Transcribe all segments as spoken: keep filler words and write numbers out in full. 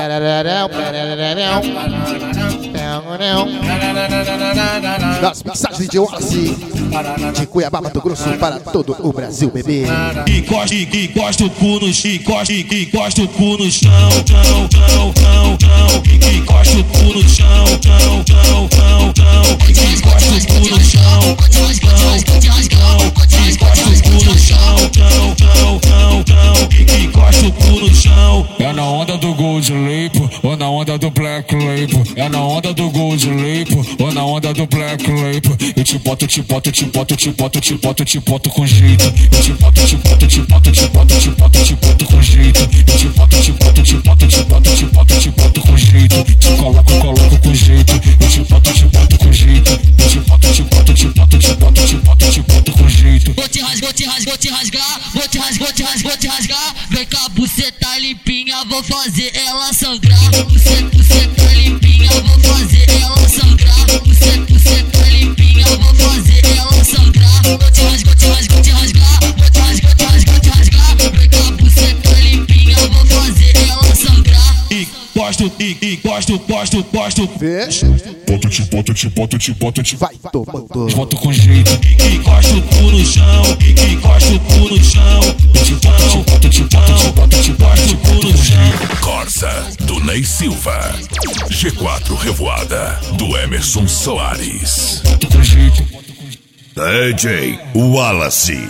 Das mixagens de Wallace, de Cuiabá, Mato Grosso, para todo o Brasil, bebê. Encosta, encosta o cu no chão, encosta, encosta o cu no chão, chão, chão, chão, chão. Encosta o cu no chão, chão, chão, chão, chão. Encosta o cu no chão, chão, chão, chão. Encosta o cu no chão, chão, chão, chão, chão. Encosta o cu no chão. É na onda do Gold Label ou na onda do Black Label? É na onda do Gold Label ou na onda do Black Label? Eu te boto, te boto, te boto, te boto, te boto, te boto com jeito. Eu te boto, te boto, te boto, te boto, te boto, te boto com jeito. Eu te boto, te boto, te boto, te boto, te boto, te boto com jeito. Te coloco, coloco com jeito. Eu te boto, te boto com jeito. Eu te boto, te boto, te boto, te boto, te boto, te boto com jeito. Vou te rasgar, vou te rasgar, vou te rasgar, vou te rasgar, vou te rasgar, vou te rasgar. Vem cá, buceta limpinha, vou fazer ela sangrar. Buceta, buceta limpinha, vou fazer ela sangrar. Buceta, buceta limpinha, vou fazer ela sangrar. Vou te rasgar, vou te rasgar, vou te rasgar, vou te rasgar, vou te rasgar, vou te rasgar. Vem cá, buceta limpinha, vou fazer ela sangrar. E gosto, e, e gosto, gosto, gosto. Fecha. Boto, te boto, te boto, te boto, te vai tomando. Boto com jeito. E encosta o cu no chão, e encosta o cu no chão. Te boto, te boto, te boto, te boto, te boto, o cu no chão. Corsa, do Ney Silva. G quatro Revoada, do Emerson Soares. Boto com jeito. D J Wallace.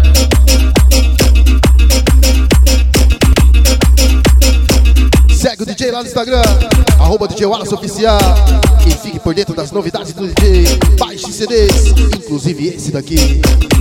Segue o D J lá no Instagram, arroba D J Wallace Oficial. E fique por dentro das novidades do D J. Baixe C Ds, inclusive esse daqui.